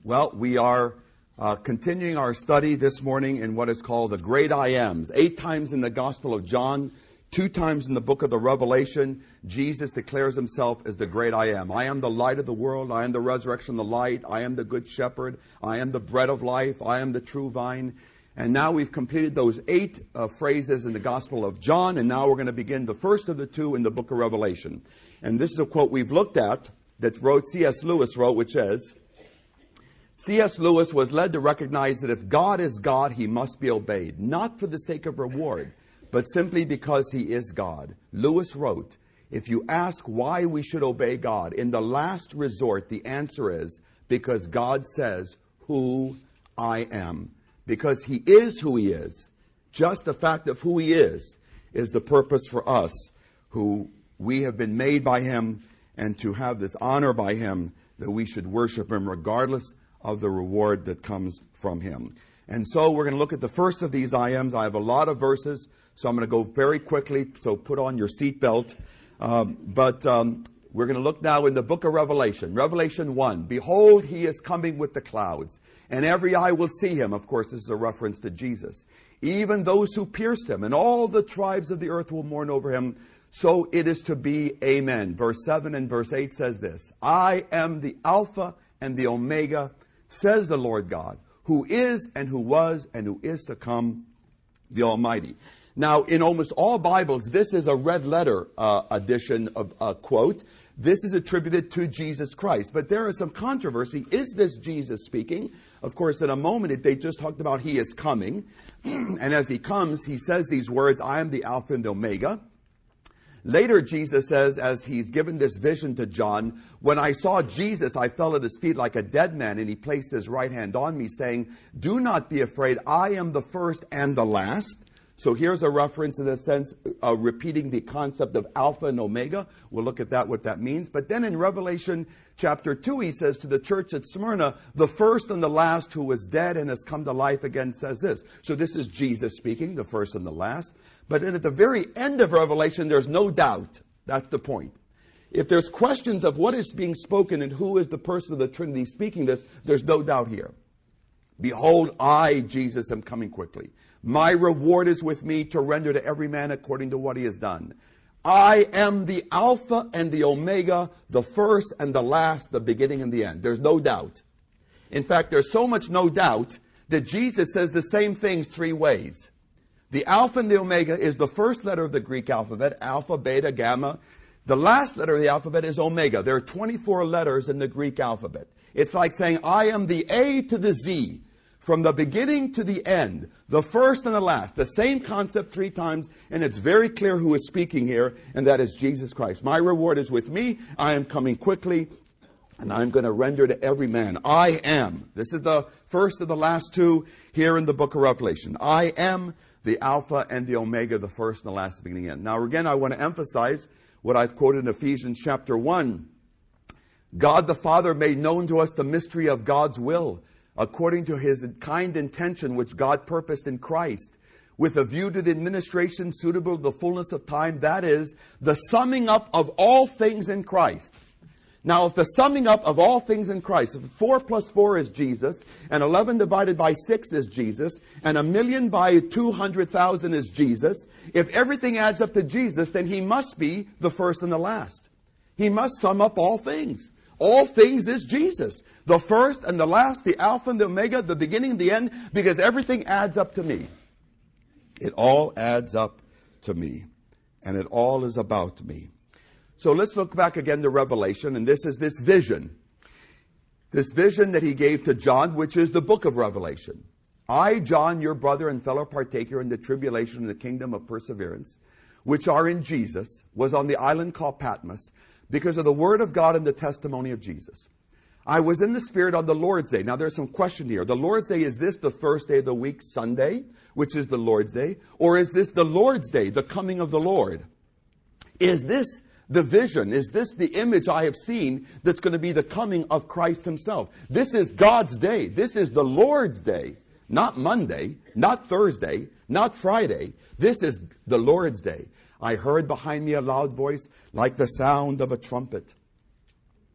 Well, we are continuing our study this morning in what is called the Great I Ams. 8 times in the Gospel of John, 2 times in the book of the Revelation, Jesus declares himself as the Great I Am. I am the light of the world. I am the resurrection, the light. I am the good shepherd. I am the bread of life. I am the true vine. And now we've completed those 8 phrases in the Gospel of John, and now we're going to begin the first of the 2 in the book of Revelation. And this is a quote we've looked at that C.S. Lewis wrote, which says, C.S. Lewis was led to recognize that if God is God, he must be obeyed, not for the sake of reward, but simply because he is God. Lewis wrote, if you ask why we should obey God, in the last resort, the answer is because God says who I am. Because he is who he is. Just the fact of who he is the purpose for us, who we have been made by him, and to have this honor by him, that we should worship him regardless of the reward that comes from him. And so we're going to look at the first of these I Ams. I have a lot of verses, so I'm going to go very quickly, so put on your seatbelt. We're going to look now in the book of Revelation. Revelation 1, behold, he is coming with the clouds, and every eye will see him. Of course, this is a reference to Jesus. Even those who pierced him, and all the tribes of the earth will mourn over him. So it is to be, amen. Verse 7 and verse 8 says this, I am the Alpha and the Omega, says the Lord God, who is and who was and who is to come, the Almighty. Now, in almost all Bibles, this is a red letter edition of a quote. This is attributed to Jesus Christ. But there is some controversy. Is this Jesus speaking? Of course, in a moment, they just talked about he is coming. And as he comes, he says these words, I am the Alpha and the Omega. Later, Jesus says, as he's given this vision to John, when I saw Jesus, I fell at his feet like a dead man, and he placed his right hand on me, saying, do not be afraid, I am the first and the last. So here's a reference in a sense, repeating the concept of Alpha and Omega. We'll look at that, what that means. But then in Revelation chapter 2, he says to the church at Smyrna, the first and the last who was dead and has come to life again says this. So this is Jesus speaking, the first and the last. But then at the very end of Revelation, there's no doubt. That's the point. If there's questions of what is being spoken and who is the person of the Trinity speaking this, there's no doubt here. Behold, I, Jesus, am coming quickly. My reward is with me to render to every man according to what he has done. I am the Alpha and the Omega, the first and the last, the beginning and the end. There's no doubt. In fact, there's so much no doubt that Jesus says the same things 3 ways. The Alpha and the Omega is the first letter of the Greek alphabet, alpha, beta, gamma. The last letter of the alphabet is omega. There are 24 letters in the Greek alphabet. It's like saying, I am the A to the Z, from the beginning to the end, the first and the last. The same concept 3 times, and it's very clear who is speaking here, and that is Jesus Christ. My reward is with me. I am coming quickly, and I'm going to render to every man. I am. This is the first of the last 2 here in the book of Revelation. I am the Alpha and the Omega, the first and the last, the beginning and end. Now again, I want to emphasize what I've quoted in Ephesians chapter 1. God the Father made known to us the mystery of God's will, according to his kind intention which God purposed in Christ, with a view to the administration suitable to the fullness of time, that is, the summing up of all things in Christ. Now, if the summing up of all things in Christ, if 4 plus 4 is Jesus, and 11 divided by 6 is Jesus, and 1,000,000 by 200,000 is Jesus, if everything adds up to Jesus, then he must be the first and the last. He must sum up all things. All things is Jesus. The first and the last, the Alpha and the Omega, the beginning and the end, because everything adds up to me. It all adds up to me. And it all is about me. So let's look back again to Revelation, and this is this vision. This vision that he gave to John, which is the book of Revelation. I, John, your brother and fellow partaker in the tribulation and the kingdom of perseverance, which are in Jesus, was on the island called Patmos, because of the word of God and the testimony of Jesus. I was in the Spirit on the Lord's Day. Now there's some question here. The Lord's Day, is this the first day of the week, Sunday, which is the Lord's Day? Or is this the Lord's Day, the coming of the Lord? Is this the vision? Is this the image I have seen that's going to be the coming of Christ himself? This is God's day. This is the Lord's day. Not Monday, not Thursday, not Friday. This is the Lord's day. I heard behind me a loud voice like the sound of a trumpet,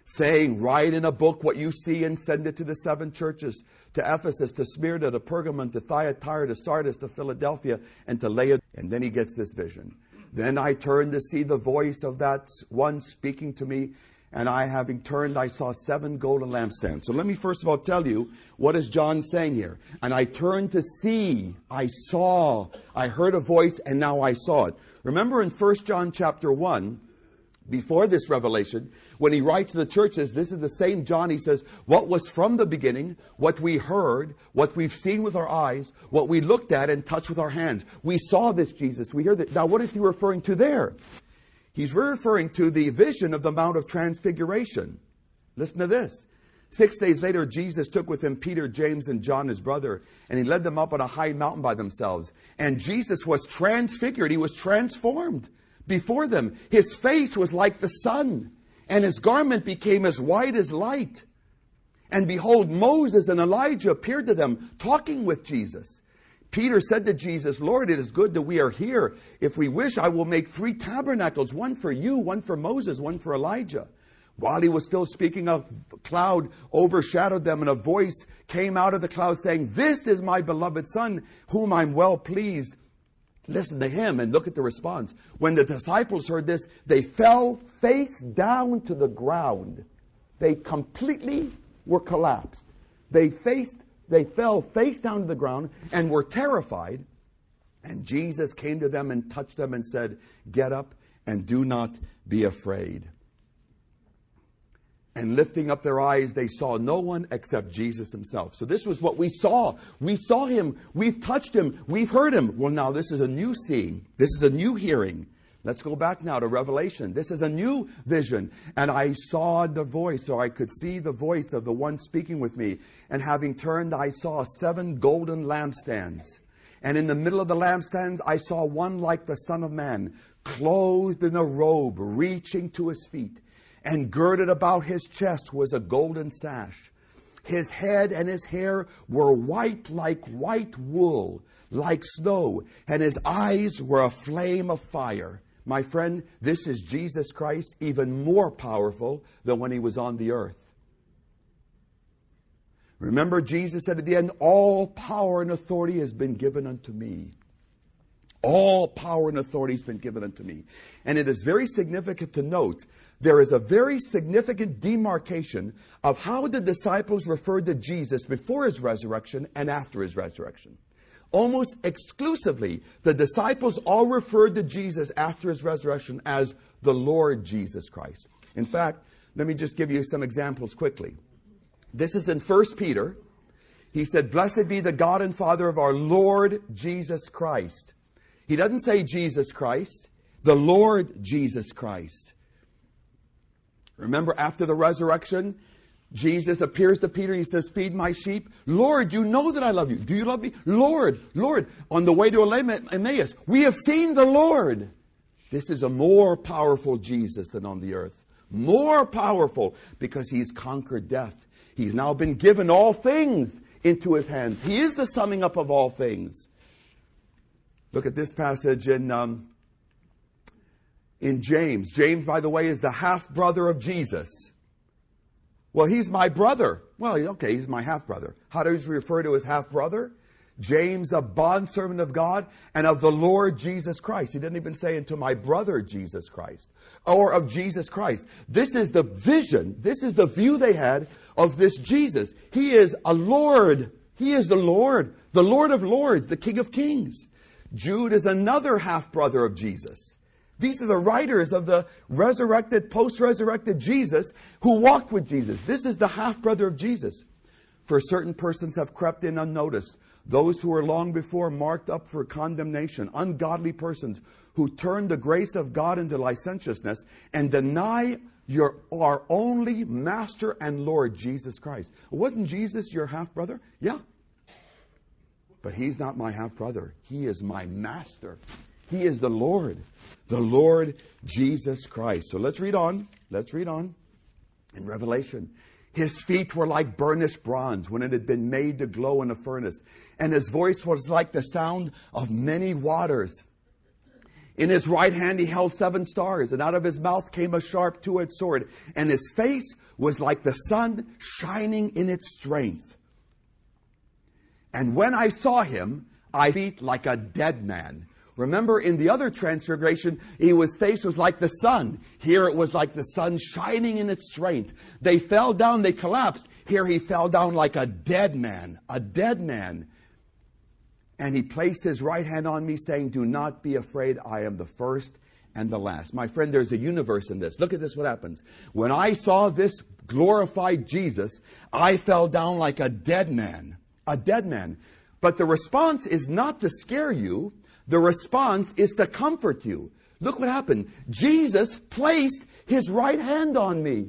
saying, write in a book what you see and send it to the 7 churches, to Ephesus, to Smyrna, to Pergamon, to Thyatira, to Sardis, to Philadelphia, and to Laodicea. And then he gets this vision. Then I turned to see the voice of that one speaking to me, and I, having turned, I saw 7 golden lampstands. So let me first of all tell you, what is John saying here? And I turned to see, I saw, I heard a voice, and now I saw it. Remember in 1 John chapter 1, before this revelation, when he writes to the churches, this is the same John. He says, what was from the beginning, what we heard, what we've seen with our eyes, what we looked at and touched with our hands. We saw this Jesus. We heard that. Now, what is he referring to there? He's referring to the vision of the Mount of Transfiguration. Listen to this. 6 days later, Jesus took with him Peter, James, and John, his brother, and he led them up on a high mountain by themselves. And Jesus was transfigured. He was transformed before them. His face was like the sun, and his garment became as white as light. And behold, Moses and Elijah appeared to them, talking with Jesus. Peter said to Jesus, Lord, it is good that we are here. If we wish, I will make 3 tabernacles, one for you, one for Moses, one for Elijah. While he was still speaking, a cloud overshadowed them, and a voice came out of the cloud saying, this is my beloved Son, whom I'm well pleased. Listen to him. And look at the response. When the disciples heard this, they fell face down to the ground. They completely were collapsed. They fell face down to the ground and were terrified. And Jesus came to them and touched them and said, get up and do not be afraid. And lifting up their eyes, they saw no one except Jesus himself. So this was what we saw. We saw him. We've touched him. We've heard him. Well, now this is a new seeing. This is a new hearing. Let's go back now to Revelation. This is a new vision. And I saw the voice, or I could see the voice of the one speaking with me. And having turned, I saw 7 golden lampstands. And in the middle of the lampstands, I saw one like the Son of Man, clothed in a robe, reaching to his feet. And girded about his chest was a golden sash. His head and his hair were white like white wool, like snow. And his eyes were a flame of fire. My friend, this is Jesus Christ, even more powerful than when he was on the earth. Remember, Jesus said at the end, all power and authority has been given unto me. All power and authority has been given unto me. And it is very significant to note, there is a very significant demarcation of how the disciples referred to Jesus before his resurrection and after his resurrection. Almost exclusively, the disciples all referred to Jesus after his resurrection as the Lord Jesus Christ. In fact, let me just give you some examples quickly. This is in 1 Peter. He said, blessed be the God and Father of our Lord Jesus Christ. He doesn't say Jesus Christ, the Lord Jesus Christ. Remember, after the resurrection, Jesus appears to Peter. He says, feed my sheep. Lord, you know that I love you. Do you love me? Lord, Lord. On the way to Emmaus, we have seen the Lord. This is a more powerful Jesus than on the earth. More powerful because he's conquered death. He's now been given all things into his hands. He is the summing up of all things. Look at this passage in James. James, by the way, is the half-brother of Jesus. Well, he's my brother. Well, okay, he's my half-brother. How does he refer to his half-brother? James, a bondservant of God and of the Lord Jesus Christ. He didn't even say unto my brother Jesus Christ or of Jesus Christ. This is the vision. This is the view they had of this Jesus. He is a Lord. He is the Lord of lords, the King of kings. Jude is another half-brother of Jesus. These are the writers of the resurrected, post-resurrected Jesus who walked with Jesus. This is the half-brother of Jesus. For certain persons have crept in unnoticed. Those who were long before marked up for condemnation. Ungodly persons who turn the grace of God into licentiousness and deny our only Master and Lord, Jesus Christ. Wasn't Jesus your half-brother? Yeah. But he's not my half-brother. He is my Master. He is the Lord Jesus Christ. So let's read on. Let's read on. In Revelation, his feet were like burnished bronze when it had been made to glow in a furnace. And his voice was like the sound of many waters. In his right hand he held 7 stars, and out of his mouth came a sharp two-edged sword, and his face was like the sun shining in its strength. And when I saw him, I felt like a dead man. Remember, in the other transfiguration, his face was like the sun. Here it was like the sun shining in its strength. They fell down, they collapsed. Here he fell down like a dead man, a dead man. And he placed his right hand on me, saying, do not be afraid, I am the first and the last. My friend, there's a universe in this. Look at this, what happens. When I saw this glorified Jesus, I fell down like a dead man, a dead man. But the response is not to scare you. The response is to comfort you. Look what happened. Jesus placed his right hand on me.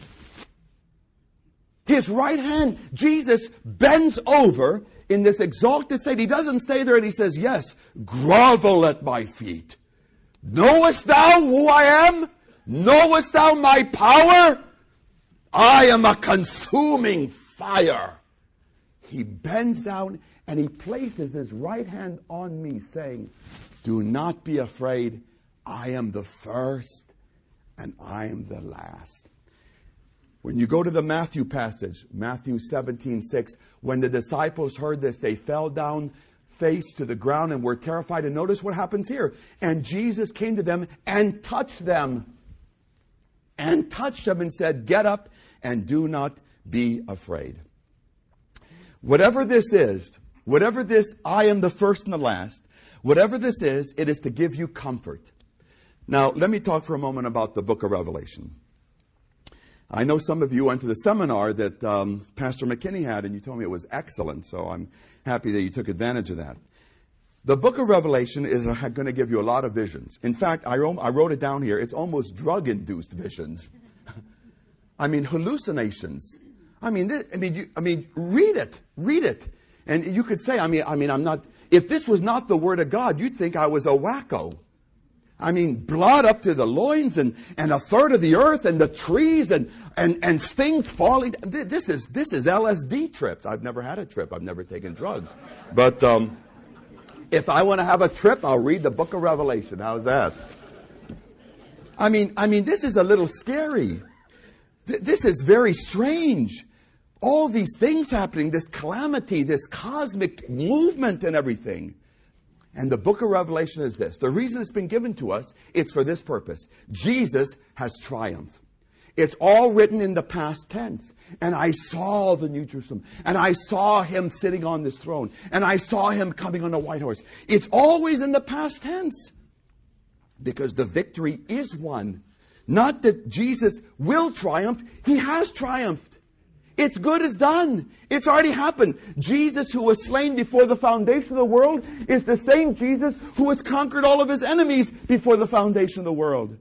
His right hand. Jesus bends over in this exalted state. He doesn't stay there and he says, yes, grovel at my feet. Knowest thou who I am? Knowest thou my power? I am a consuming fire. He bends down and he places his right hand on me, saying, do not be afraid. I am the first and I am the last. When you go to the Matthew passage, Matthew 17:6, when the disciples heard this, they fell down face to the ground and were terrified. And notice what happens here. And Jesus came to them and touched them. And touched them and said, get up and do not be afraid. Whatever this is, whatever this, I am the first and the last, whatever this is, it is to give you comfort. Now, let me talk for a moment about the book of Revelation. I know some of you went to the seminar that Pastor McKinney had, and you told me it was excellent, so I'm happy that you took advantage of that. The book of Revelation is going to give you a lot of visions. In fact, I wrote it down here. It's almost drug-induced visions. I mean, hallucinations. I mean, read it. And you could say, I'm not, if this was not the Word of God, you'd think I was a wacko. I mean, blood up to the loins and a third of the earth and the trees and things falling. This is LSD trips. I've never had a trip. I've never taken drugs. But if I want to have a trip, I'll read the book of Revelation. How's that? I mean, this is a little scary. This is very strange. All these things happening, this calamity, this cosmic movement and everything. And the book of Revelation is this. The reason it's been given to us, it's for this purpose. Jesus has triumphed. It's all written in the past tense. And I saw the New Jerusalem. And I saw him sitting on this throne. And I saw him coming on a white horse. It's always in the past tense. Because the victory is won. Not that Jesus will triumph. He has triumphed. It's good as done. It's already happened. Jesus, who was slain before the foundation of the world, is the same Jesus who has conquered all of his enemies before the foundation of the world.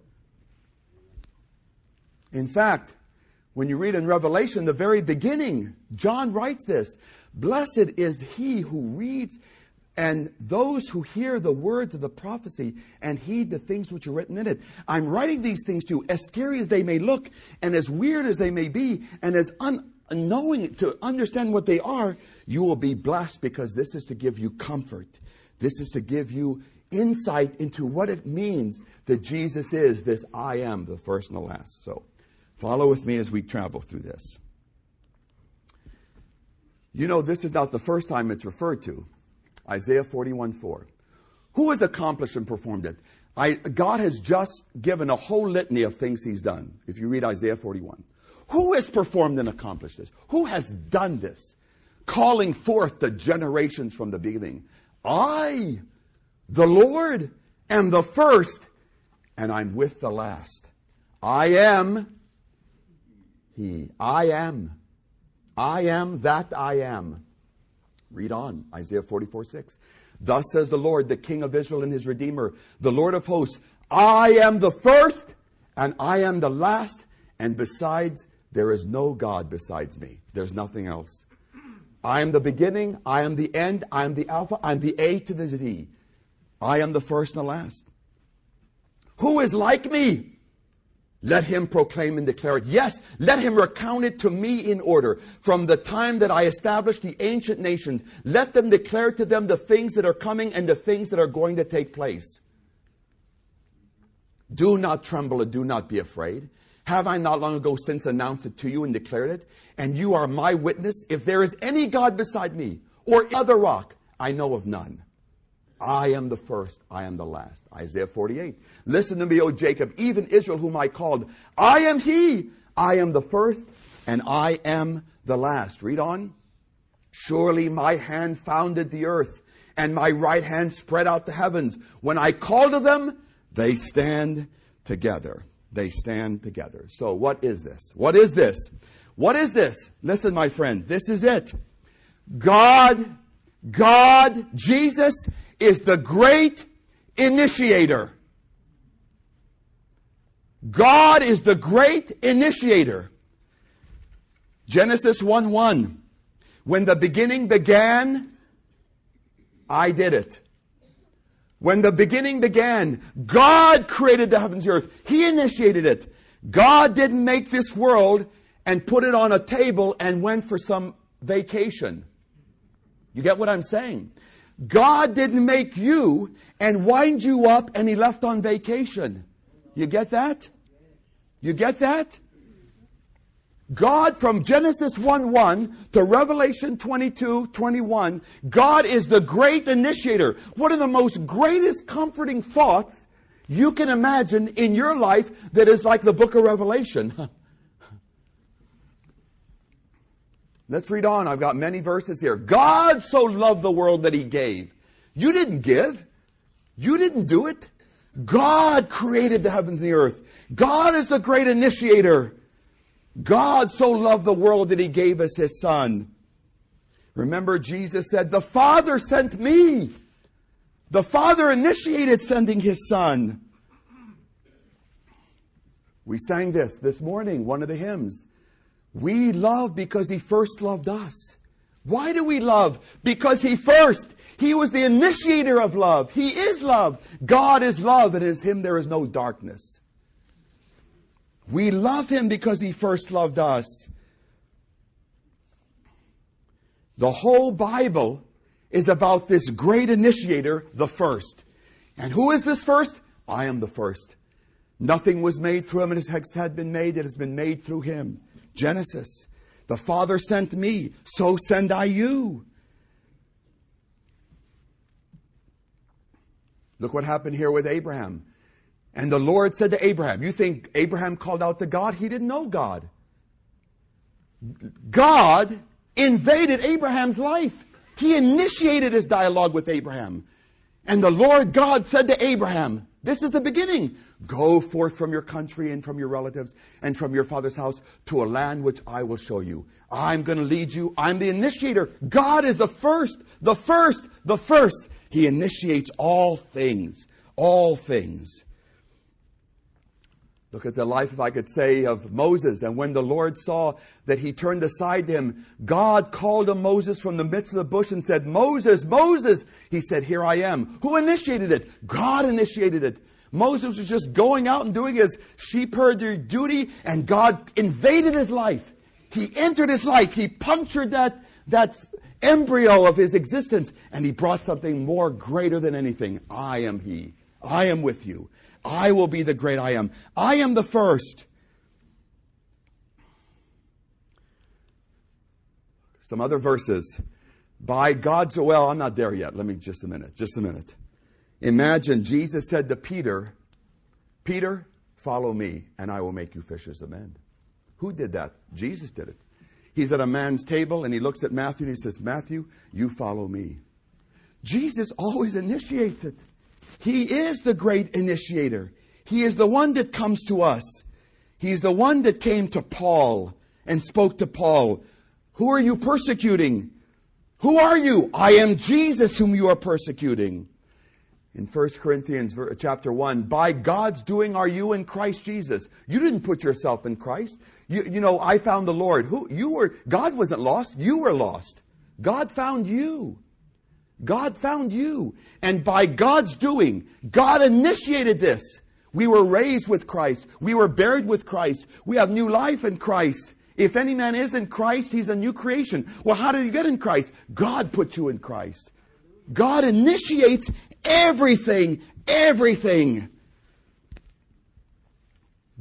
In fact, when you read in Revelation, the very beginning, John writes this, blessed is he who reads and those who hear the words of the prophecy and heed the things which are written in it. I'm writing these things to you, as scary as they may look and as weird as they may be and as knowing to understand what they are, you will be blessed because this is to give you comfort. This is to give you insight into what it means that Jesus is this I am, the first and the last. So follow with me as we travel through this. You know, this is not the first time it's referred to. Isaiah 41:4. Who has accomplished and performed it? God has just given a whole litany of things he's done. If you read Isaiah 41. Who has performed and accomplished this? Who has done this? Calling forth the generations from the beginning. I, the Lord, am the first, and I'm with the last. I am He. I am. I am that I am. Read on, Isaiah 44:6. Thus says the Lord, the King of Israel and his Redeemer, the Lord of hosts, I am the first, and I am the last, and besides, there is no God besides me. There's nothing else. I am the beginning. I am the end. I am the Alpha. I am the A to the Z. I am the first and the last. Who is like me? Let him proclaim and declare it. Yes, let him recount it to me in order. From the time that I established the ancient nations, let them declare to them the things that are coming and the things that are going to take place. Do not tremble and do not be afraid. Have I not long ago since announced it to you and declared it? And you are my witness. If there is any God beside me or other rock, I know of none. I am the first, I am the last. Isaiah 48. Listen to me, O Jacob, even Israel whom I called. I am he. I am the first and I am the last. Read on. Surely my hand founded the earth and my right hand spread out the heavens. When I call to them, they stand together. They stand together. So what is this? What is this? What is this? Listen, my friend, this is it. God, Jesus is the great initiator. God is the great initiator. Genesis 1:1. When the beginning began, I did it. When the beginning began, God created the heavens and the earth. He initiated it. God didn't make this world and put it on a table and went for some vacation. You get what I'm saying? God didn't make you and wind you up and He left on vacation. You get that? You get that? God, from Genesis 1:1 to Revelation 22:21, God is the great initiator. One of the most greatest comforting thoughts you can imagine in your life that is like the book of Revelation. Let's read on. I've got many verses here. God so loved the world that He gave. You didn't give. You didn't do it. God created the heavens and the earth. God is the great initiator. God so loved the world that He gave us His Son. Remember, Jesus said, the Father sent me. The Father initiated sending His Son. We sang this morning, one of the hymns. We love because He first loved us. Why do we love? Because He first. He was the initiator of love. He is love. God is love, and in Him there is no darkness. We love Him because He first loved us. The whole Bible is about this great initiator, the first. And who is this first? I am the first. Nothing was made through Him, and it had been made. It has been made through Him. Genesis. The Father sent me, so send I you. Look what happened here with Abraham. And the Lord said to Abraham, you think Abraham called out to God? He didn't know God. God invaded Abraham's life. He initiated His dialogue with Abraham. And the Lord God said to Abraham, this is the beginning. Go forth from your country and from your relatives and from your father's house to a land which I will show you. I'm going to lead you. I'm the initiator. God is the first, the first, the first. He initiates all things, all things. Look at the life, if I could say, of Moses. And when the Lord saw that he turned aside to him, God called to Moses from the midst of the bush and said, Moses, Moses. He said, here I am. Who initiated it? God initiated it. Moses was just going out and doing his sheep herder duty, and God invaded his life. He entered his life. He punctured that embryo of his existence, and He brought something more greater than anything. I am He. I am with you. I will be the great I am. I am the first. Some other verses. By God's, well, I'm not there yet. Let me, just a minute. Imagine Jesus said to Peter, Peter, follow me, and I will make you fishers of men. Who did that? Jesus did it. He's at a man's table, and he looks at Matthew, and he says, Matthew, you follow me. Jesus always initiates it. He is the great initiator. He is the one that comes to us. He's the one that came to Paul and spoke to Paul. Who are you persecuting? Who are you? I am Jesus whom you are persecuting. In 1 Corinthians chapter 1, by God's doing are you in Christ Jesus. You didn't put yourself in Christ. You know, I found the Lord. God wasn't lost. You were lost. God found you. God found you. And by God's doing, God initiated this. We were raised with Christ. We were buried with Christ. We have new life in Christ. If any man is in Christ, he's a new creation. Well, how did you get in Christ? God put you in Christ. God initiates everything. Everything.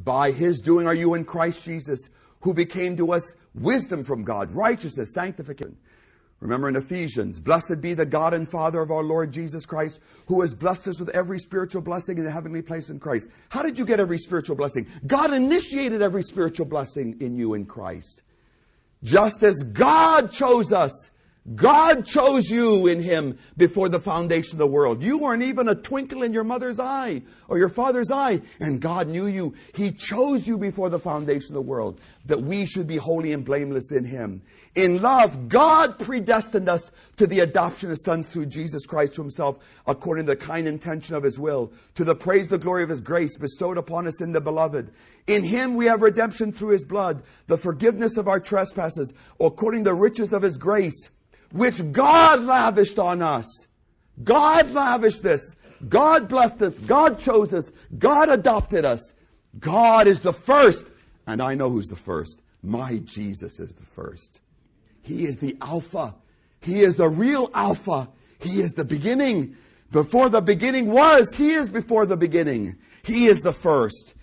By his doing are you in Christ Jesus, who became to us wisdom from God, righteousness, sanctification. Remember in Ephesians, blessed be the God and Father of our Lord Jesus Christ, who has blessed us with every spiritual blessing in the heavenly place in Christ. How did you get every spiritual blessing? God initiated every spiritual blessing in you in Christ. Just as God chose us, God chose you in him before the foundation of the world. You weren't even a twinkle in your mother's eye or your father's eye, and God knew you. He chose you before the foundation of the world, that we should be holy and blameless in him. In love, God predestined us to the adoption of sons through Jesus Christ to himself, according to the kind intention of his will, to the praise and the glory of his grace bestowed upon us in the beloved. In him we have redemption through his blood, the forgiveness of our trespasses, according to the riches of his grace, which God lavished on us. God lavished this. God blessed us. God chose us. God adopted us. God is the first. And I know who's the first. My Jesus is the first. He is the Alpha. He is the real Alpha. He is the beginning. Before the beginning was, he is before the beginning. He is the first.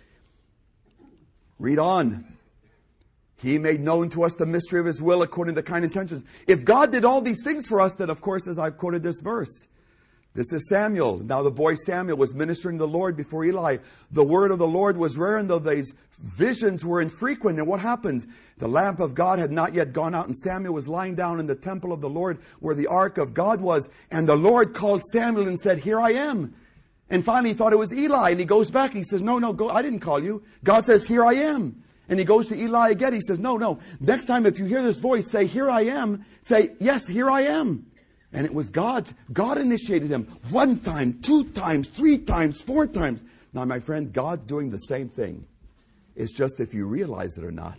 Read on. He made known to us the mystery of his will according to the kind intentions. If God did all these things for us, then of course, as I've quoted this verse, this is Samuel. Now the boy Samuel was ministering to the Lord before Eli. The word of the Lord was rare, and though these visions were infrequent. And what happens? The lamp of God had not yet gone out, and Samuel was lying down in the temple of the Lord where the ark of God was. And the Lord called Samuel and said, here I am. And finally he thought it was Eli, and he goes back and he says, no, go, I didn't call you. God says, here I am. And he goes to Eli again. He says, no. Next time if you hear this voice, say, here I am. Say, yes, here I am. And it was God. God initiated him 1 time, 2 times, 3 times, 4 times. Now, my friend, God doing the same thing. It's just if you realize it or not.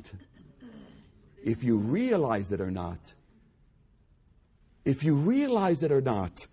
If you realize it or not. If you realize it or not.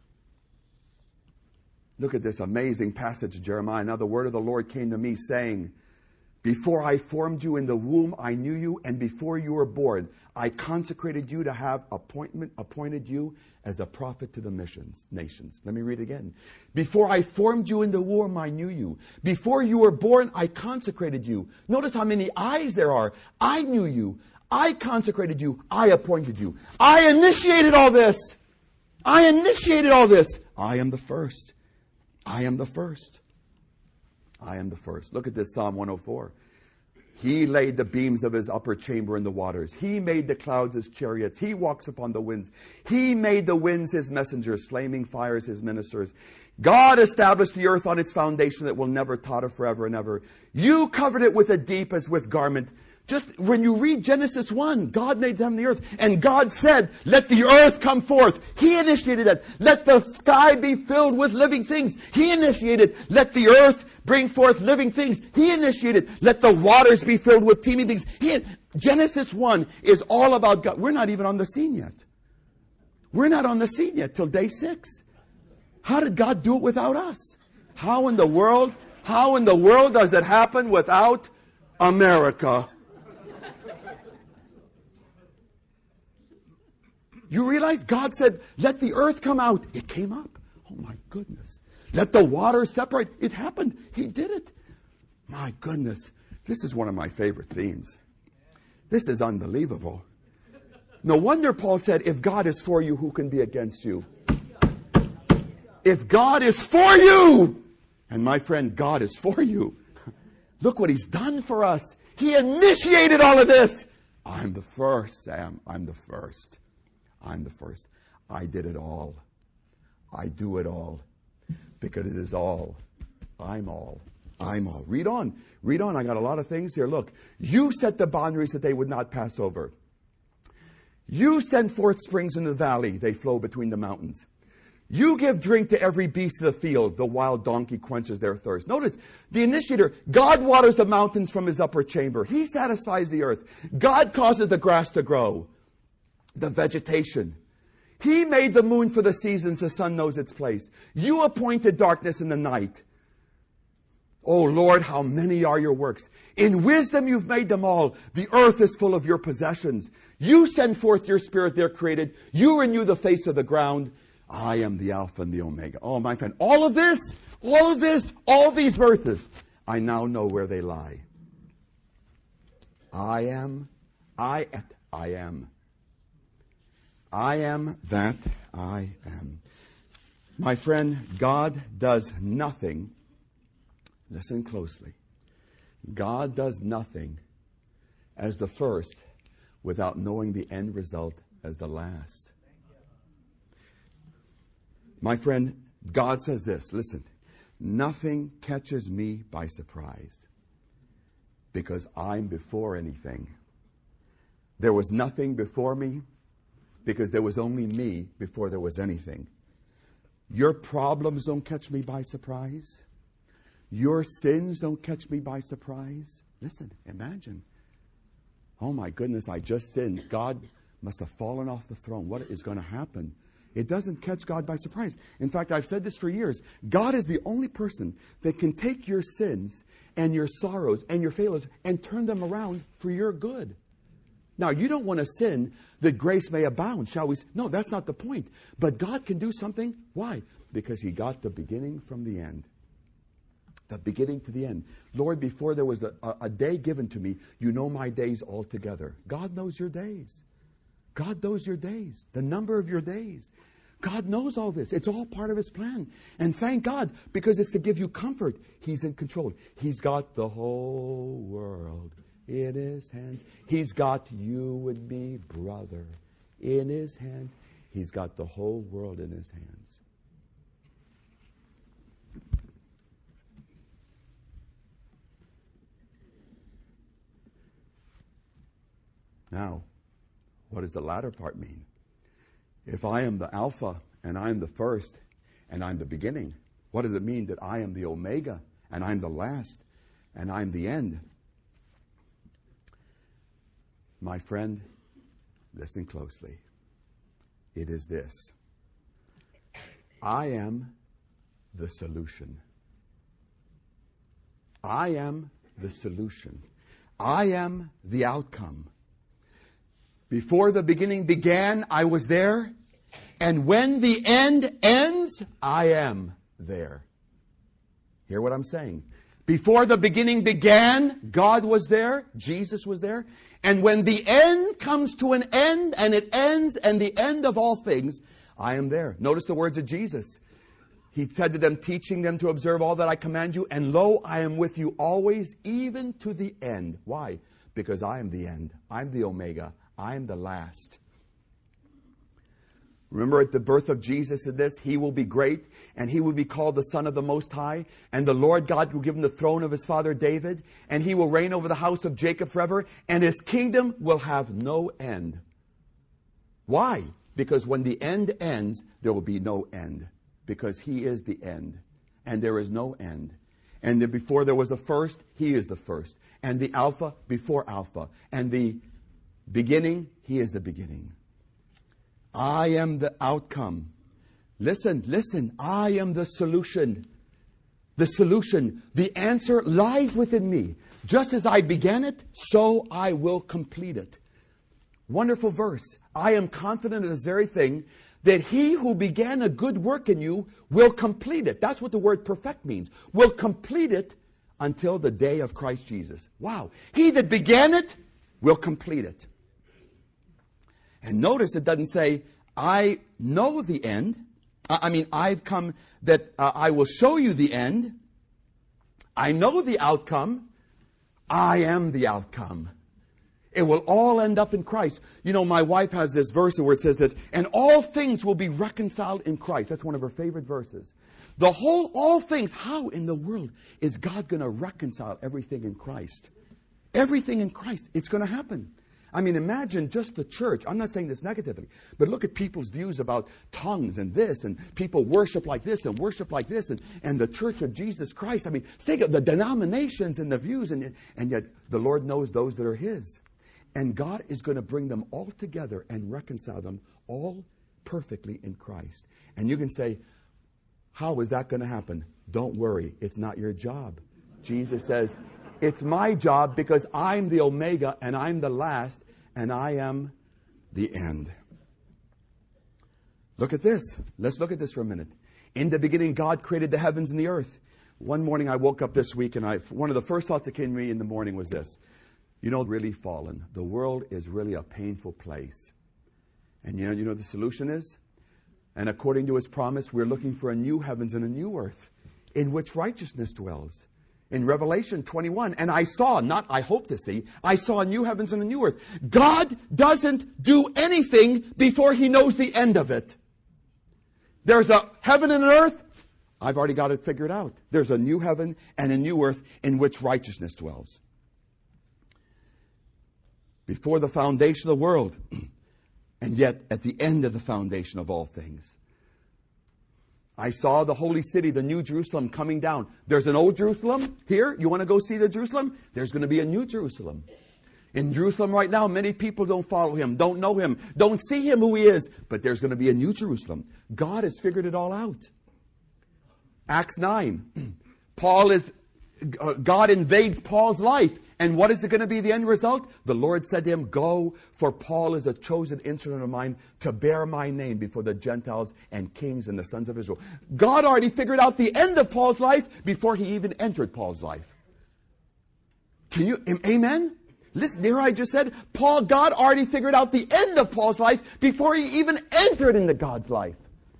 Look at this amazing passage of Jeremiah. Now the word of the Lord came to me saying, before I formed you in the womb, I knew you, and before you were born, I consecrated you to have appointed you as a prophet to the nations. Let me read it again. Before I formed you in the womb, I knew you. Before you were born, I consecrated you. Notice how many I's there are. I knew you. I consecrated you. I appointed you. I initiated all this. I initiated all this. I am the first. I am the first. I am the first. Look at this, Psalm 104. He laid the beams of his upper chamber in the waters. He made the clouds his chariots. He walks upon the winds. He made the winds his messengers, flaming fires his ministers. God established the earth on its foundation that will never totter forever and ever. You covered it with a deep as with garment. Just when you read Genesis 1, God made them the earth. And God said, let the earth come forth. He initiated that. Let the sky be filled with living things. He initiated, let the earth bring forth living things. He initiated, let the waters be filled with teeming things. Genesis 1 is all about God. We're not even on the scene yet. We're not on the scene yet till day 6. How did God do it without us? How in the world does it happen without America? You realize God said, let the earth come out. It came up. Oh my goodness. Let the waters separate. It happened. He did it. My goodness. This is one of my favorite themes. This is unbelievable. No wonder Paul said, if God is for you, who can be against you? If God is for you, and my friend, God is for you. Look what he's done for us. He initiated all of this. I'm the first, Sam. I'm the first. I'm the first. I did it all. I do it all. Because it is all. I'm all. I'm all. Read on. Read on. I got a lot of things here. Look. You set the boundaries that they would not pass over. You send forth springs in the valley. They flow between the mountains. You give drink to every beast of the field. The wild donkey quenches their thirst. Notice, the initiator, God waters the mountains from his upper chamber. He satisfies the earth. God causes the grass to grow. The vegetation. He made the moon for the seasons. The sun knows its place. You appointed darkness in the night. Oh Lord, how many are your works. In wisdom you've made them all. The earth is full of your possessions. You send forth your spirit there created. You renew the face of the ground. I am the Alpha and the Omega. Oh, my friend, all of this, all these verses, I now know where they lie. I am that I am. I am that I am. My friend, God does nothing. Listen closely. God does nothing as the first without knowing the end result as the last. My friend, God says this, listen, nothing catches me by surprise because I'm before anything. There was nothing before me because there was only me before there was anything. Your problems don't catch me by surprise. Your sins don't catch me by surprise. Listen, imagine. Oh my goodness, I just sinned. God must have fallen off the throne. What is going to happen? It doesn't catch God by surprise. In fact, I've said this for years. God is the only person that can take your sins and your sorrows and your failures and turn them around for your good. Now, you don't want to sin that grace may abound, shall we? No, that's not the point. But God can do something. Why? Because He got the beginning from the end. The beginning to the end. Lord, before there was a day given to me, you know my days altogether. God knows your days. God knows your days, the number of your days. God knows all this. It's all part of His plan. And thank God, because it's to give you comfort. He's in control. He's got the whole world in His hands. He's got you and me, brother, in His hands. He's got the whole world in His hands. Now, what does the latter part mean? If I am the Alpha and I'm the first and I'm the beginning, what does it mean that I am the Omega and I'm the last and I'm the end? My friend, listen closely. It is this. I am the solution. I am the solution. I am the outcome. Before the beginning began, I was there. And when the end ends, I am there. Hear what I'm saying? Before the beginning began, God was there. Jesus was there. And when the end comes to an end, and it ends, and the end of all things, I am there. Notice the words of Jesus. He said to them, teaching them to observe all that I command you. And lo, I am with you always, even to the end. Why? Because I am the end. I'm the Omega. I am the last. Remember at the birth of Jesus in this, He will be great, and He will be called the Son of the Most High, and the Lord God will give Him the throne of His father David, and He will reign over the house of Jacob forever, and His kingdom will have no end. Why? Because when the end ends, there will be no end, because He is the end, and there is no end. And then before there was a first, He is the first, and the Alpha before Alpha, and the beginning, He is the beginning. I am the outcome. Listen, listen. I am the solution. The solution. The answer lies within me. Just as I began it, so I will complete it. Wonderful verse. I am confident of this very thing, that He who began a good work in you will complete it. That's what the word perfect means. Will complete it until the day of Christ Jesus. Wow. He that began it will complete it. And notice it doesn't say, I know the end. I've come that I will show you the end. I know the outcome. I am the outcome. It will all end up in Christ. You know, my wife has this verse where it says that, and all things will be reconciled in Christ. That's one of her favorite verses. All things, how in the world is God going to reconcile everything in Christ? Everything in Christ. It's going to happen. I mean, imagine just the church. I'm not saying this negatively, but look at people's views about tongues and this, and people worship like this and worship like this, and the Church of Jesus Christ. I mean, think of the denominations and the views, and yet the Lord knows those that are His. And God is going to bring them all together and reconcile them all perfectly in Christ. And you can say, how is that going to happen? Don't worry, it's not your job. Jesus says, it's my job because I'm the Omega and I'm the last and I am the end. Look at this. Let's look at this for a minute. In the beginning, God created the heavens and the earth. One morning I woke up this week, and one of the first thoughts that came to me in the morning was this. You know, really fallen. The world is really a painful place. And you know the solution is? And according to his promise, we're looking for a new heavens and a new earth in which righteousness dwells. In Revelation 21, and I saw, not I hope to see, I saw a new heavens and a new earth. God doesn't do anything before he knows the end of it. There's a heaven and an earth. I've already got it figured out. There's a new heaven and a new earth in which righteousness dwells. Before the foundation of the world, and yet at the end of the foundation of all things. I saw the holy city, the new Jerusalem, coming down. There's an old Jerusalem here. You want to go see the Jerusalem? There's going to be a new Jerusalem. In Jerusalem right now, many people don't follow him, don't know him, don't see him who he is. But there's going to be a new Jerusalem. God has figured it all out. Acts 9. God invades Paul's life. And what is going to be the end result? The Lord said to him, go, for Paul is a chosen instrument of mine to bear my name before the Gentiles and kings and the sons of Israel. God already figured out the end of Paul's life before he even entered Paul's life. Can you, amen? Listen, here I just said, God already figured out the end of Paul's life before he even entered into God's life.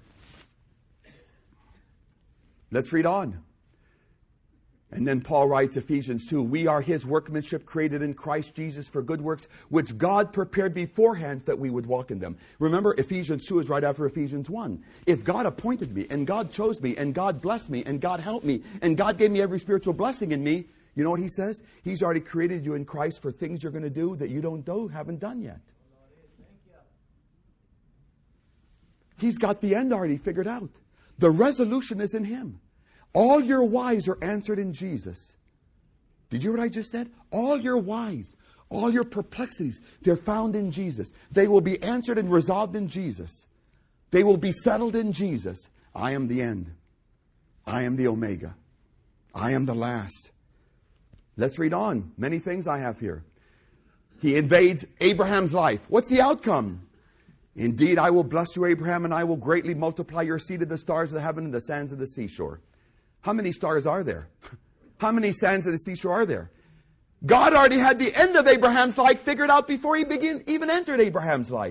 Let's read on. And then Paul writes, Ephesians 2, we are his workmanship created in Christ Jesus for good works, which God prepared beforehand that we would walk in them. Remember, Ephesians 2 is right after Ephesians 1. If God appointed me, and God chose me, and God blessed me, and God helped me, and God gave me every spiritual blessing in me, you know what he says? He's already created you in Christ for things you're going to do that you haven't done yet. He's got the end already figured out. The resolution is in him. All your whys are answered in Jesus. Did you hear what I just said? All your whys, all your perplexities, they're found in Jesus. They will be answered and resolved in Jesus. They will be settled in Jesus. I am the end. I am the Omega. I am the last. Let's read on. Many things I have here. He invades Abraham's life. What's the outcome? Indeed, I will bless you, Abraham, and I will greatly multiply your seed of the stars of the heaven and the sands of the seashore. How many stars are there? How many sands of the seashore are there? God already had the end of Abraham's life figured out before he even entered Abraham's life.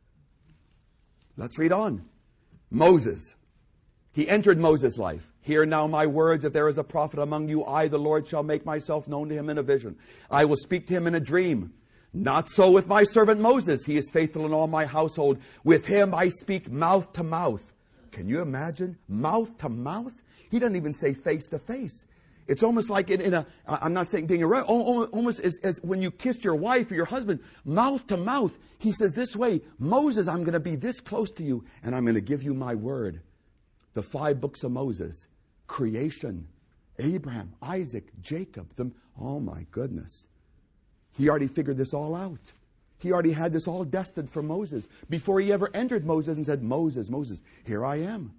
Let's read on. Moses. He entered Moses' life. Hear now my words. If there is a prophet among you, I, the Lord, shall make myself known to him in a vision. I will speak to him in a dream. Not so with my servant Moses. He is faithful in all my household. With him I speak mouth to mouth. Can you imagine? Mouth to mouth? He doesn't even say face to face. It's almost like I'm not saying being irreverent, almost as when you kissed your wife or your husband, mouth to mouth. He says this way, Moses, I'm going to be this close to you, and I'm going to give you my word. The 5 books of Moses, creation, Abraham, Isaac, Jacob, oh my goodness. He already figured this all out. He already had this all destined for Moses before he ever entered Moses and said, Moses, Moses, here I am.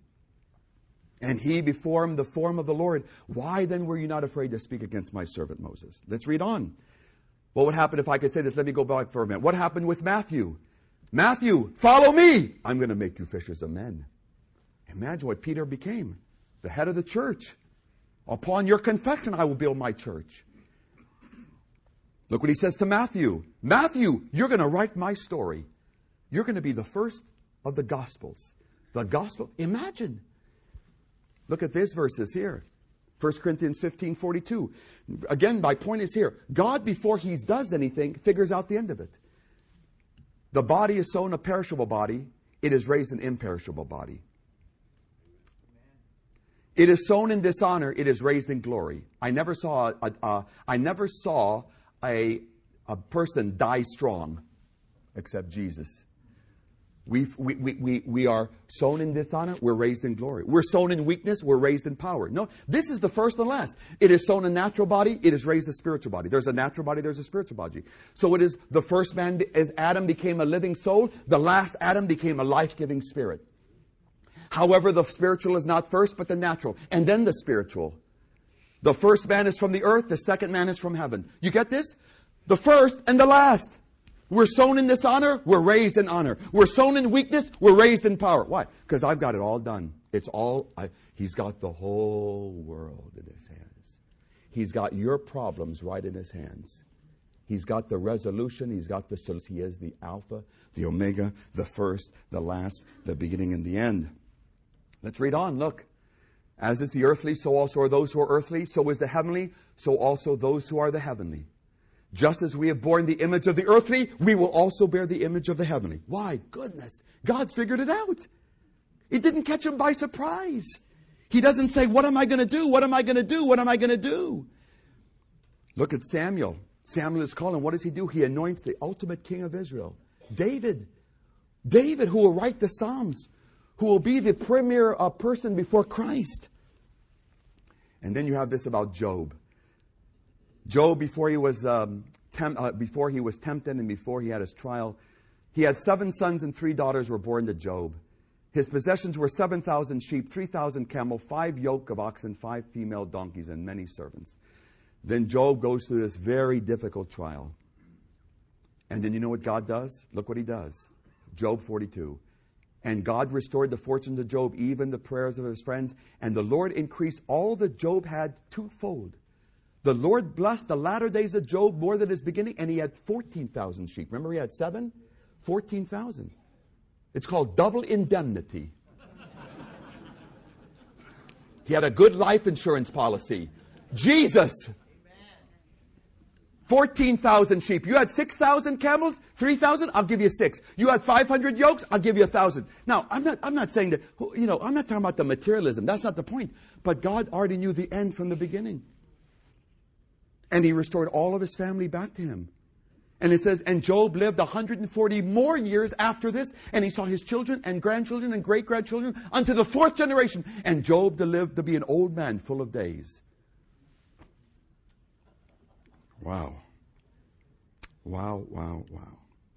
And he before him the form of the Lord. Why then were you not afraid to speak against my servant Moses? Let's read on. What would happen if I could say this? Let me go back for a minute. What happened with Matthew? Matthew, follow me. I'm going to make you fishers of men. Imagine what Peter became. The head of the church. Upon your confession I will build my church. Look what he says to Matthew. Matthew, you're going to write my story. You're going to be the first of the Gospels. The Gospel. Imagine. Look at these verses here. 1 Corinthians 15:42. Again, my point is here. God, before he does anything, figures out the end of it. The body is sown a perishable body. It is raised an imperishable body. It is sown in dishonor. It is raised in glory. I never saw a person die strong except Jesus. We are sown in dishonor, we're raised in glory. We're sown in weakness, we're raised in power. No, this is the first and last. It is sown a natural body, it is raised a spiritual body. There's a natural body, there's a spiritual body. So it is the first man, as Adam became a living soul, the last Adam became a life-giving spirit. However, the spiritual is not first, but the natural, and then the spiritual. The first man is from the earth, the second man is from heaven. You get this? The first and the last. We're sown in dishonor, we're raised in honor. We're sown in weakness, we're raised in power. Why? Because I've got it all done. It's all, he's got the whole world in his hands. He's got your problems right in his hands. He's got the resolution. He's got the solution. He is the Alpha, the Omega, the first, the last, the beginning, and the end. Let's read on. Look. As is the earthly, so also are those who are earthly. So is the heavenly, so also those who are the heavenly. Just as we have borne the image of the earthly, we will also bear the image of the heavenly. Why? Goodness. God's figured it out. It didn't catch him by surprise. He doesn't say, what am I going to do? What am I going to do? What am I going to do? Look at Samuel. Samuel is calling. What does he do? He anoints the ultimate king of Israel. David. David, who will write the Psalms, who will be the premier person before Christ. And then you have this about Job. Job, before he was tempted and before he had his trial, he had 7 sons and 3 daughters were born to Job. His possessions were 7,000 sheep, 3,000 camel, 5 yoke of oxen, 5 female donkeys, and many servants. Then Job goes through this very difficult trial. And then you know what God does? Look what he does. Job 42. And God restored the fortunes of Job, even the prayers of his friends. And the Lord increased all that Job had twofold. The Lord blessed the latter days of Job more than his beginning. And he had 14,000 sheep. Remember he had 7? 14,000. It's called double indemnity. He had a good life insurance policy. Jesus. 14,000 sheep. You had 6,000 camels, 3,000, I'll give you 6. You had 500 yokes, I'll give you 1,000. Now, I'm not saying that, I'm not talking about the materialism. That's not the point. But God already knew the end from the beginning. And he restored all of his family back to him. And it says, and Job lived 140 more years after this, and he saw his children and grandchildren and great-grandchildren unto the 4th generation. And Job lived to be an old man full of days. Wow. Wow, wow, wow.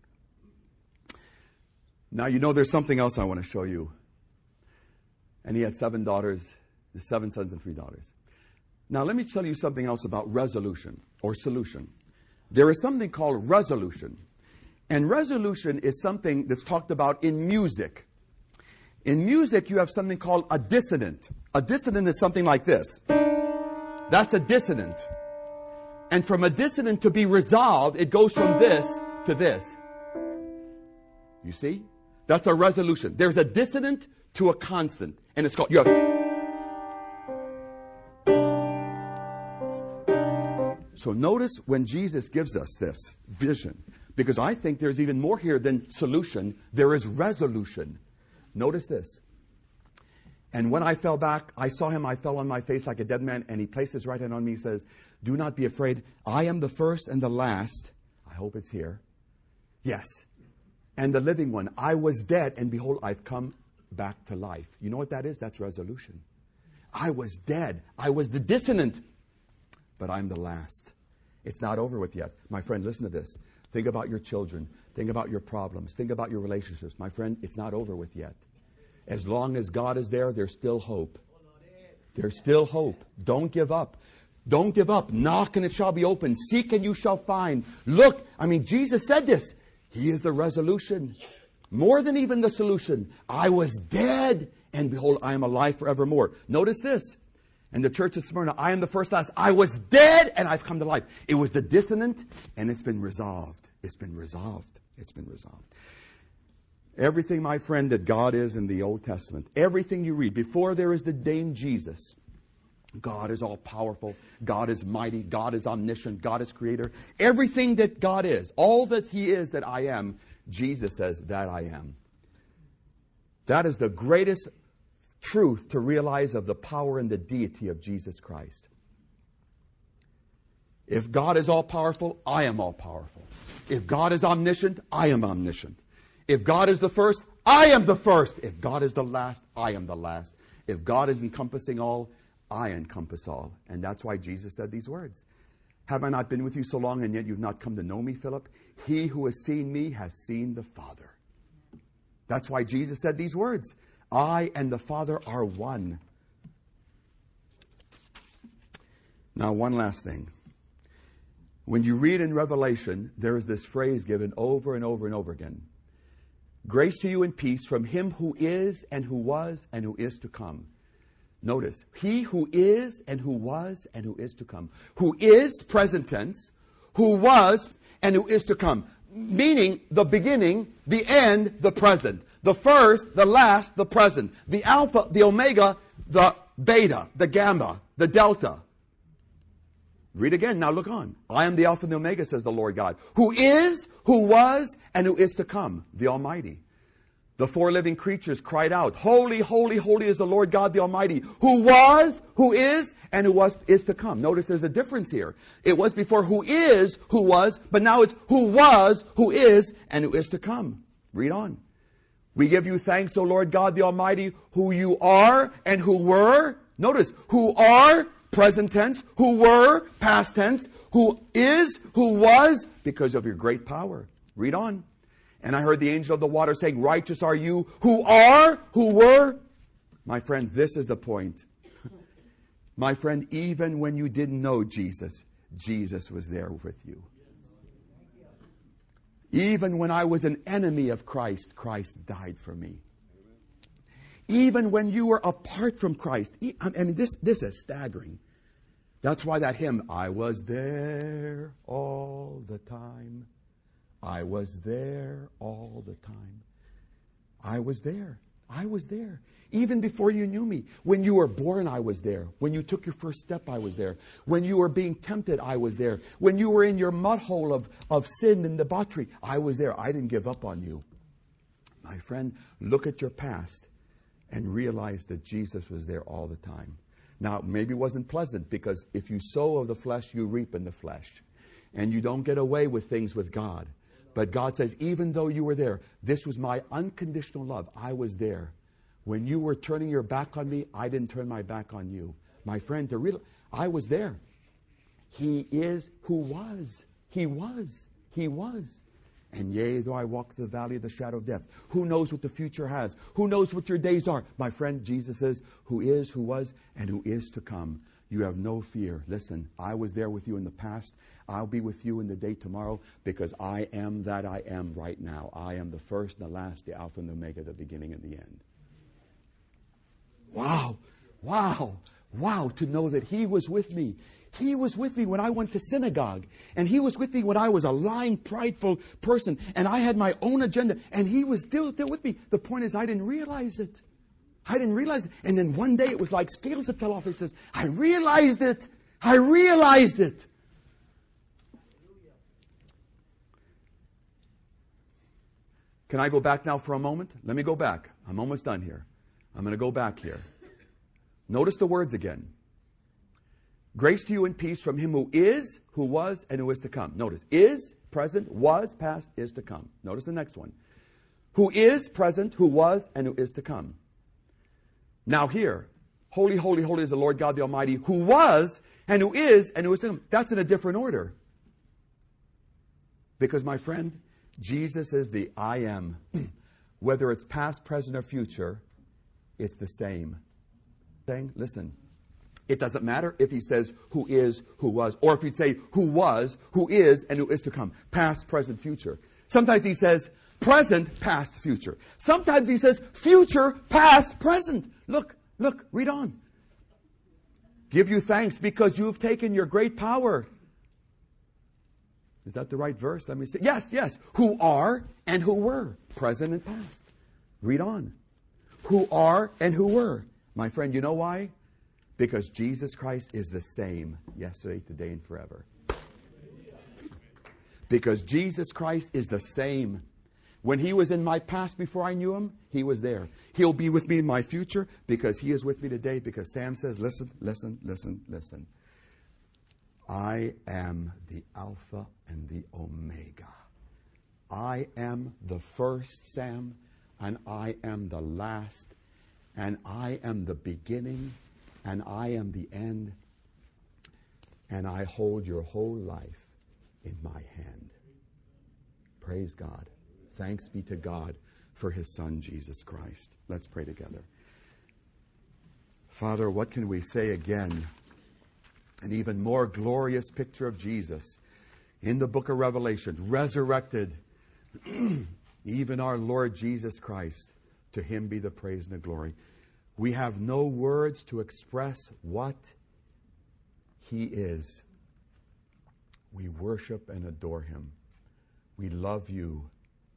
Now, there's something else I want to show you. And he had 7 daughters, 7 sons and 3 daughters. Now, let me tell you something else about resolution or solution. There is something called resolution. And resolution is something that's talked about in music. In music, you have something called a dissonant. A dissonant is something like this. That's a dissonant. And from a dissonant to be resolved, it goes from this to this. You see? That's a resolution. There's a dissonant to a constant. And it's called... So notice when Jesus gives us this vision, because I think there's even more here than solution. There is resolution. Notice this. And when I fell back, I saw him, I fell on my face like a dead man, and he placed his right hand on me and says, do not be afraid. I am the first and the last. I hope it's here. Yes. And the living one. I was dead, and behold, I've come back to life. You know what that is? That's resolution. I was dead. I was the dissonant, but I'm the last. It's not over with yet. My friend, listen to this. Think about your children. Think about your problems. Think about your relationships. My friend, it's not over with yet. As long as God is there, there's still hope. There's still hope. Don't give up. Don't give up. Knock and it shall be opened. Seek and you shall find. Look, Jesus said this. He is the resolution. More than even the solution. I was dead, and behold, I am alive forevermore. Notice this. In the church of Smyrna, I am the first, last. I was dead, and I've come to life. It was the dissonant, and it's been resolved. It's been resolved. It's been resolved. Everything, my friend, that God is in the Old Testament, everything you read, before there is the name Jesus, God is all-powerful, God is mighty, God is omniscient, God is creator. Everything that God is, all that he is that I am, Jesus says that I am. That is the greatest truth to realize of the power and the deity of Jesus Christ. If God is all-powerful, I am all-powerful. If God is omniscient, I am omniscient. If God is the first, I am the first. If God is the last, I am the last. If God is encompassing all, I encompass all. And that's why Jesus said these words. Have I not been with you so long, and yet you've not come to know me, Philip? He who has seen me has seen the Father. That's why Jesus said these words. I and the Father are one. Now, one last thing. When you read in Revelation, there is this phrase given over and over and over again. Grace to you and peace from him who is and who was and who is to come. Notice, he who is and who was and who is to come. Who is, present tense, who was and who is to come. Meaning the beginning, the end, the present. The first, the last, the present. The alpha, the omega, the beta, the gamma, the delta. Read again, now look on. I am the Alpha and the Omega, says the Lord God, who is, who was, and who is to come, the Almighty. The four living creatures cried out, holy, holy, holy is the Lord God the Almighty, who was, who is, and who is to come. Notice there's a difference here. It was before who is, who was, but now it's who was, who is, and who is to come. Read on. We give you thanks, O Lord God the Almighty, who you are and who were. Notice, who are, present tense, who were, past tense, who is, who was, because of your great power. Read on. And I heard the angel of the water saying, righteous are you, who are, who were. My friend, this is the point. My friend, even when you didn't know Jesus, Jesus was there with you. Even when I was an enemy of Christ, Christ died for me. Even when you were apart from Christ. I mean, this is staggering. That's why that hymn, I was there all the time. I was there all the time. I was there. I was there. Even before you knew me. When you were born, I was there. When you took your first step, I was there. When you were being tempted, I was there. When you were in your mud hole of sin and debauchery, I was there. I didn't give up on you. My friend, look at your past and realize that Jesus was there all the time. Now, maybe it wasn't pleasant, because if you sow of the flesh, you reap in the flesh. And you don't get away with things with God. But God says, even though you were there, this was my unconditional love. I was there. When you were turning your back on me, I didn't turn my back on you. My friend, I was there. He is who was. He was. He was. And yea, though I walk through the valley of the shadow of death. Who knows what the future has? Who knows what your days are? My friend, Jesus says, who is, who was, and who is to come. You have no fear. Listen, I was there with you in the past. I'll be with you in the day tomorrow, because I am that I am right now. I am the first and the last, the Alpha and the Omega, the beginning and the end. Wow. Wow. Wow, to know that He was with me. He was with me when I went to synagogue. And He was with me when I was a lying, prideful person. And I had my own agenda. And He was still with me. The point is, I didn't realize it. I didn't realize it. And then one day it was like scales that fell off. He says, I realized it. I realized it. Can I go back now for a moment? Let me go back. I'm almost done here. I'm going to go back here. Notice the words again. Grace to you and peace from Him who is, who was, and who is to come. Notice, is, present, was, past, is to come. Notice the next one. Who is, present, who was, and who is to come. Now here, holy, holy, holy is the Lord God the Almighty, who was, and who is to come. That's in a different order. Because, my friend, Jesus is the I am. Whether it's past, present, or future, it's the same thing. Listen, it doesn't matter if He says who is, who was, or if He'd say who was, who is, and who is to come. Past, present, future. Sometimes He says present, past, future. Sometimes He says future, past, present. Look, read on. Give you thanks because you've taken your great power. Is that the right verse? Let me see. Yes. Who are and who were. Present and past. Read on. Who are and who were. My friend, you know why? Because Jesus Christ is the same yesterday, today, and forever. Because Jesus Christ is the same. When He was in my past before I knew Him, He was there. He'll be with me in my future because He is with me today. Because Sam says, listen. I am the Alpha and the Omega. I am the first, Sam, and I am the last, and I am the beginning, and I am the end, and I hold your whole life in my hand. Praise God. Thanks be to God for His Son, Jesus Christ. Let's pray together. Father, what can we say again? An even more glorious picture of Jesus in the book of Revelation, resurrected even our Lord Jesus Christ. To him be the praise and the glory. We have no words to express what he is. We worship and adore him. We love you.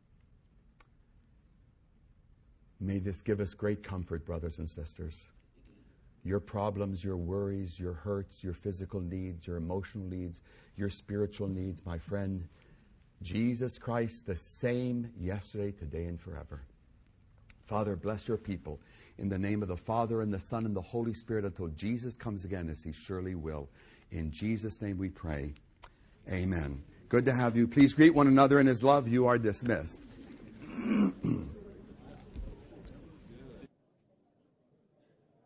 May this give us great comfort, brothers and sisters. Your problems, your worries, your hurts, your physical needs, your emotional needs, your spiritual needs, my friend, Jesus Christ, the same yesterday, today, and forever. Father, bless your people in the name of the Father and the Son and the Holy Spirit until Jesus comes again, as he surely will. In Jesus' name we pray. Amen. Good to have you. Please greet one another in his love. You are dismissed.